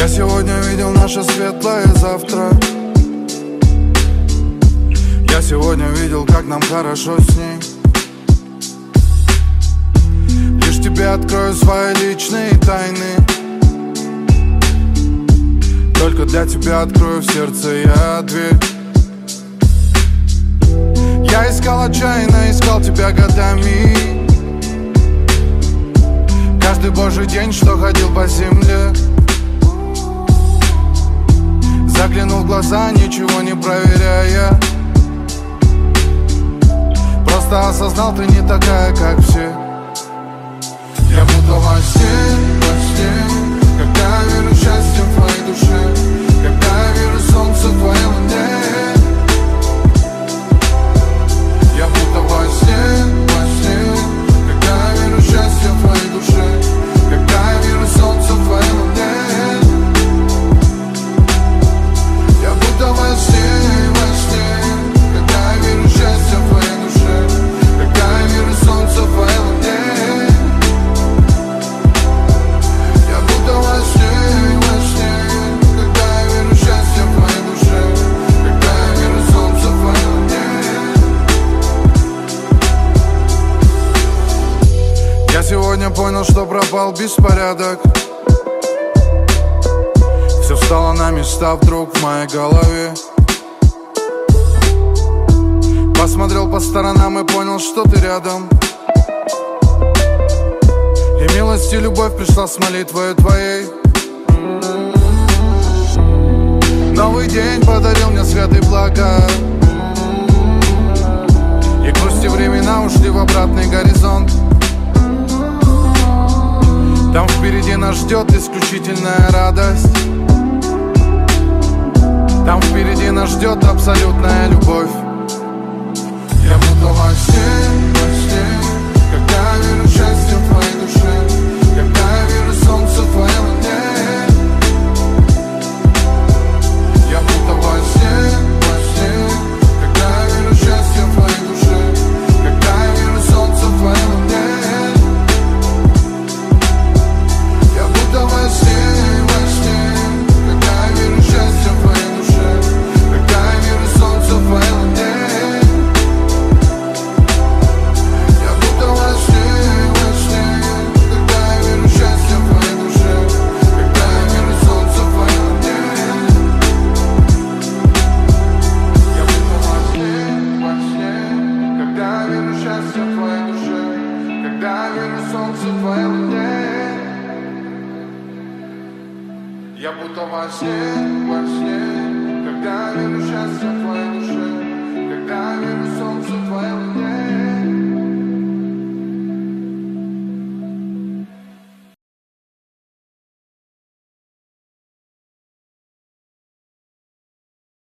Я сегодня видел наше светлое завтра. Я сегодня видел, как нам хорошо с ней. Лишь тебе открою свои личные тайны. Только для тебя открою в сердце я дверь. Я искал отчаянно, искал тебя годами. Каждый божий день, что ходил по земле. Заглянул в глаза, ничего не проверяя. Просто осознал, ты не такая, как все. Я будто во сне, когда я верю счастье в твоей душе, когда я верю солнце в твоей луне. Я будто во сне, когда я верю счастье в твоей душе, когда я верю солнце в твоей луне. Я будто во сне, когда я верю счастье в твоей душе, когда я верю солнце в твоей луне. Я будто во сне, когда я верю счастье в твоей душе, когда я верю солнце в твоей луне. Я сегодня понял, что пропал беспорядок. Все встало на места вдруг в моей голове. Посмотрел по сторонам и понял, что ты рядом. И милость и любовь пришла с молитвой твоей. Новый день подарил мне свет и благо. И грусти времена ушли в обратный горизонт. Там впереди нас ждет исключительная радость. Там впереди нас ждет абсолютная любовь. Я будто во сне, когда я верю счастье в твоей душе, когда я верю солнце в твоей луне. Я будто во сне, когда я верю счастье в твоей душе, когда я верю солнце в твоей луне. Я будто во сне, когда я верю счастье в твоей душе, когда я верю солнце в твоей луне. Я будто во сне, когда я верю счастье в твоей душе, когда я верю солнце в твоей луне. Я будто во сне, когда я верю счастье в твоей душе, когда я верю солнце в твоей луне. Я будто во сне, когда я верю счастье в твоей душе, когда я верю солнце в твоей луне.